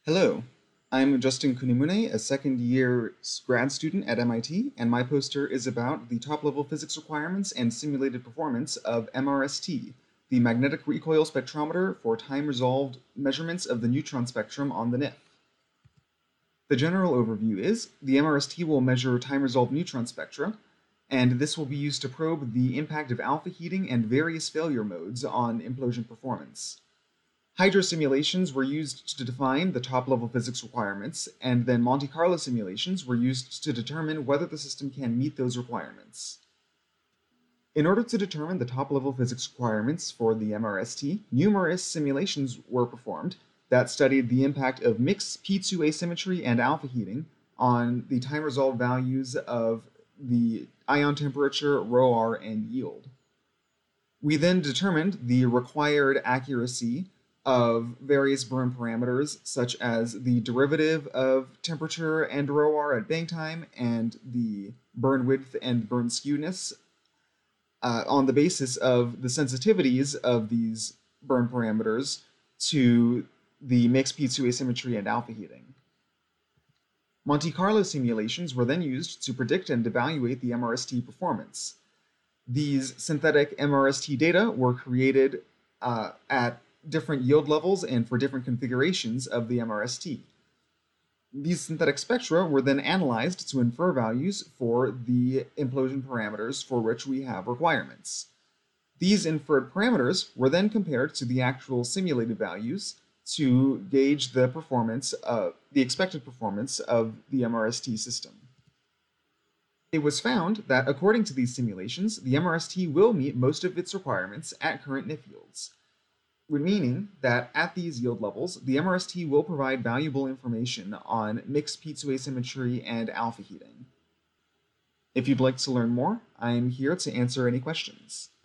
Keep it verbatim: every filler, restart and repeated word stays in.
Hello, I'm Justin Kunimune, a second year grad student at M I T, and my poster is about the top level physics requirements and simulated performance of M R S T, the magnetic recoil spectrometer for time resolved measurements of the neutron spectrum on the N I F. The general overview is the M R S T will measure time resolved neutron spectra, and this will be used to probe the impact of alpha heating and various failure modes on implosion performance. Hydro simulations were used to define the top-level physics requirements, and then Monte Carlo simulations were used to determine whether the system can meet those requirements. In order to determine the top-level physics requirements for the M R S T, numerous simulations were performed that studied the impact of mixed P two asymmetry and alpha heating on the time-resolved values of the ion temperature, ρr, and yield. We then determined the required accuracy of various burn parameters, such as the derivative of temperature and ρr at bang time and the burn width and burn skewness uh, on the basis of the sensitivities of these burn parameters to the mixed P two asymmetry and alpha heating. Monte Carlo simulations were then used to predict and evaluate the M R S T performance. These synthetic M R S T data were created uh, at different yield levels and for different configurations of the M R S T. These synthetic spectra were then analyzed to infer values for the implosion parameters for which we have requirements. These inferred parameters were then compared to the actual simulated values to gauge the performance of the expected performance of the M R S T system. It was found that according to these simulations, the M R S T will meet most of its requirements at current N I F yields, meaning that at these yield levels, the M R S T will provide valuable information on mixed P two asymmetry and alpha heating. If you'd like to learn more, I'm here to answer any questions.